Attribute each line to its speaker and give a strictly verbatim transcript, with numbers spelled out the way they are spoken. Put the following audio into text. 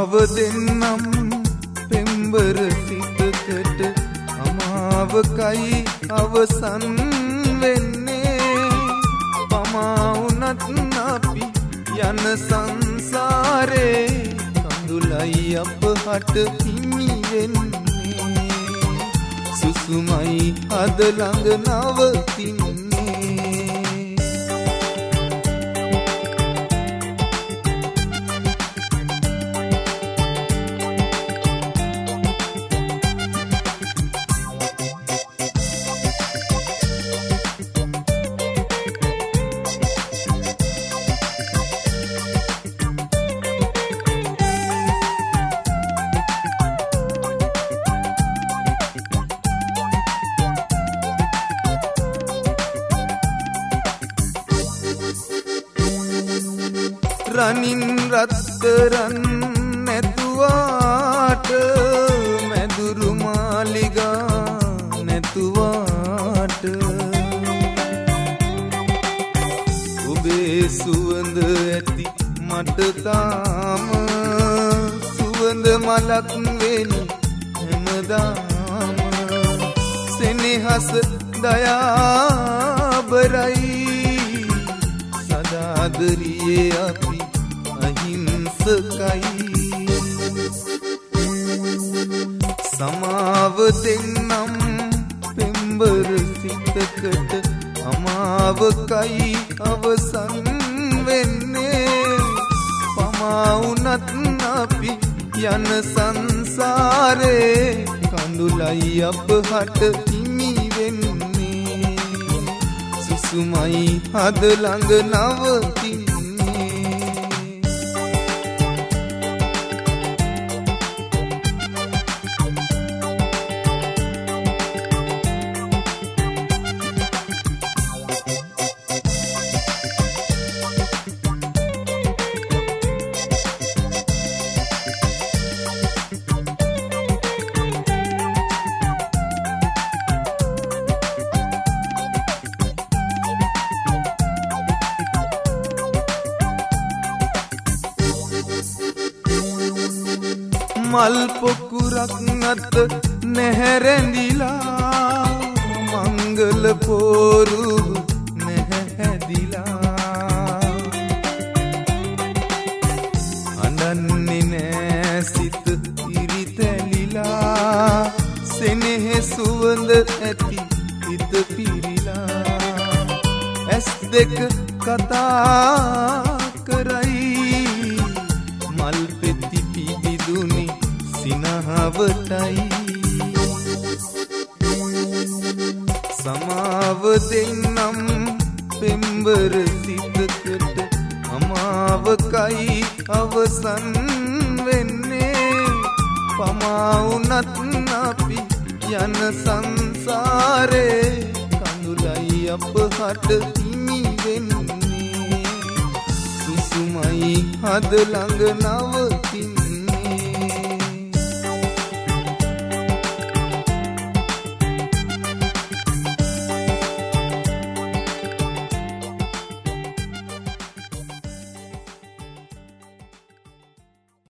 Speaker 1: සමාව දෙන්නම් පෙම්බර සිතකට අමාවකයි අවසන් වෙන්නේ පමා වුණත් අපි යන සංසාරේ කඳුලයි අපහට හිමි වෙන්නේ සුසුමයි අද ළඟ නවතින්නේ රනින් රත්තරන් නැතුවාට මැදුරු මාලිගා නැතුවාට ඔබේ සුවඳ ඇති මට තාම සුවඳ මලක් වෙනි හැමදාම සෙනෙහස දයාබරයි සදාදරියේ අපි අහිංසකයි සමාව දෙන්නම් පෙම්බර සිතකට අමාවකයි අවසන් වෙන්නේ පමා වුණත් අපි යන සංසාරේ කඳුලයි අපහට හිමි වෙන්නේ සුසුමයි අද ළඟ නවතින්නේ මල් පොකුරක් නැත නැහැරැඳිලා මංගල පෝරු නැහැදිලා අනන්නේ නෑ සිත ඉරිතැලිලා සෙනෙහ සුවඳ ඇති හිත පිරිලා ඇස් දෙක කතා කරයි මල් පෙති පිබිදුනි සිනහවටයි සමාව දෙන්නම් පෙම්බර සිතකට අමාවකයි අවසන් වෙන්නේ පමා වුණත් අපි යන සංසාරේ කඳුලයි අපහට හිමි වෙන්නේ සුසුමයි අද ළඟ නව